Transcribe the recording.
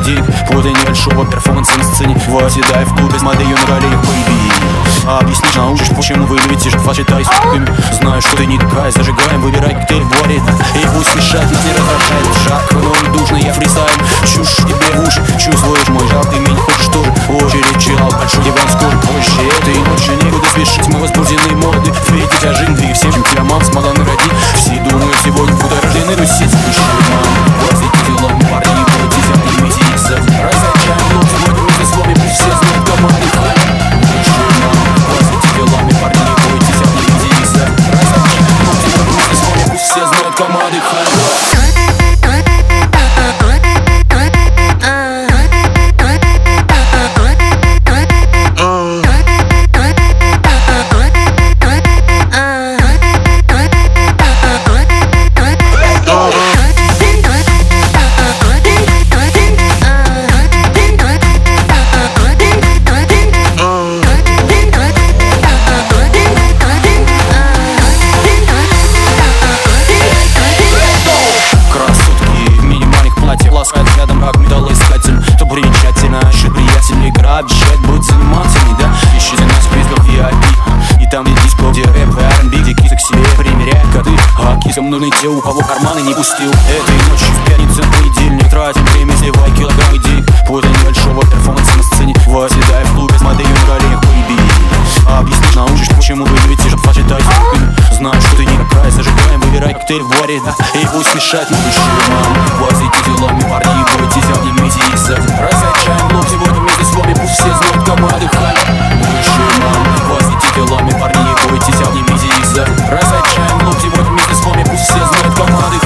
денег, после небольшого перформанса на сцене, восседая в клубе с моделью на ролях, baby. Объяснишь, научишь, почему вы любите жить, читай с хуйми. Знаю, что ты не такая, зажигаем, выбирай коктейль в баре. И пусть мешать нас не раздражает жак, но он душный, я фристайл. Чушь тебе в уши, чувствуешь мой жар, ты меня хочешь тоже. Очередь чел, большой диван, скоро позже. Этой ночью некуда спешить, мы возбуждены моды. Впереди тебя жизнь, двиг всем, чем тебя мам смогла народить. Все думают, сегодня будут рождены тусить. Возите делом, парни, бойтесь, обнимите их за разочаем, но сегодня мы за словами, пусть все знают команды. Возите делами, парни, бойтесь, обнимите их за разочаем, но сегодня мы за словами, пусть все знают команды. Ласкает рядом, как металлоискатель. То примечательно, ищет приятель. Игра обещает быть занимательной, да? Ищите нас в списках VIP. И там где диско, где рэп и R&B, где киса к себе примеряет коты. А кисам нужны те, у кого карманы не пустил. Этой ночью в пятницу, в понедельник тратим время, сливай килограммы денег. После небольшого перформанса на сцене, восседая в клубе с моделью на коленях, baby. Объяснишь, научишь, почему вы любите жить, читай с хуйми. Знаю, что ты не такая, зажигаем, выбирай коктейль в баре, да? И пусть мешать нам еще, мам. Возите делами, парни, бойтесь, обнимите их сзади. Разочаем, но сегодня вместе с вами, пусть все знают команды. Возите делами, парни, бойтесь, обнимите их сзади. Разочаем, но сегодня вместе с вами, пусть все знают команды.